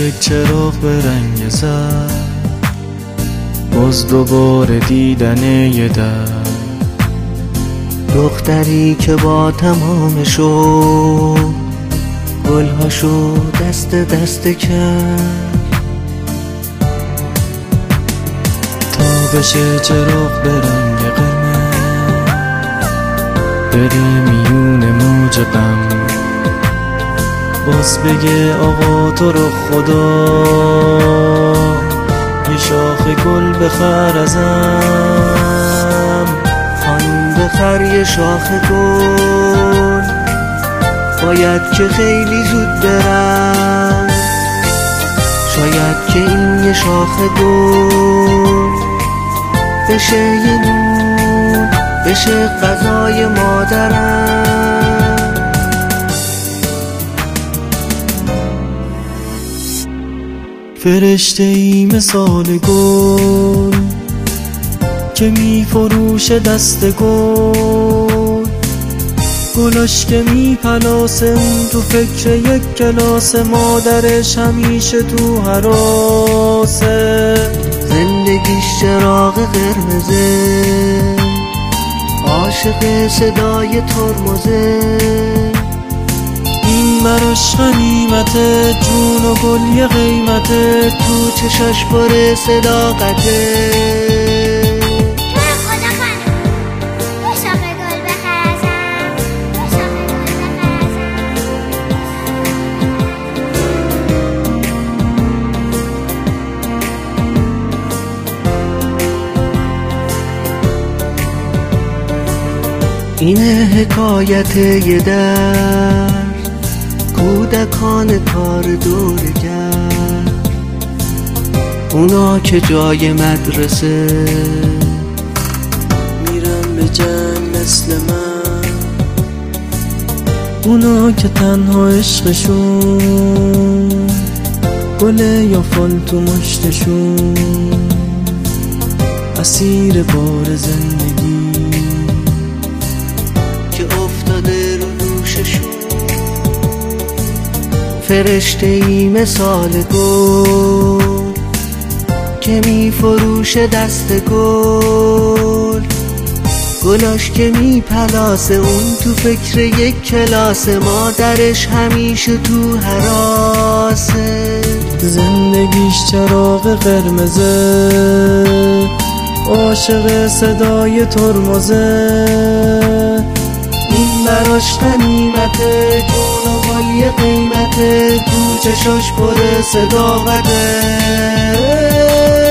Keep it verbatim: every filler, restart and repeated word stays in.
یک چراغ به رنگ زرد، باز دوباره دیدن یه در. دختری که با تمام شوق گلهاشو دست دست کرد، تا بشه چراغ به رنگ قرمز، بره میون موج غم، باز بگه آقا تو رو خدا یه شاخ گل بخر ازم. خانم بخر یه شاخ گل، باید که خیلی زود برم، شاید که این یه شاخ گل بشه یه نون، بشه غذای مادرم. فرشته ای مثال گل که می فروشه دست گل، گلاش که می پلاسه اون تو فکر یک کلاس، مادرش همیشه تو هراسه. زندگیش چراغ قرمزه، عاشق صدای ترمزه، این براش غنیمته، جون و گل یه قیمته، تو چشاش پر صداقته. اینه حکایت یه در، کودکان کار دورگر، اونا که جای مدرسه میرن به جنگ مثل من، اونا که تنها عشقشون گله یا فال تو مشتشون، اسیر بار زندگی که افتاده رو دوششون. فرشته ای مثال گل که می فروشه دست گل، گلاش که می پلاسه اون تو فکر یک کلاس، مادرش همیشه تو هراسه. زندگیش چراغ قرمزه، عاشق صدای ترمزه، این براش غنیمته، جون و گل یه قیمته، تو چشاش پر صداقته.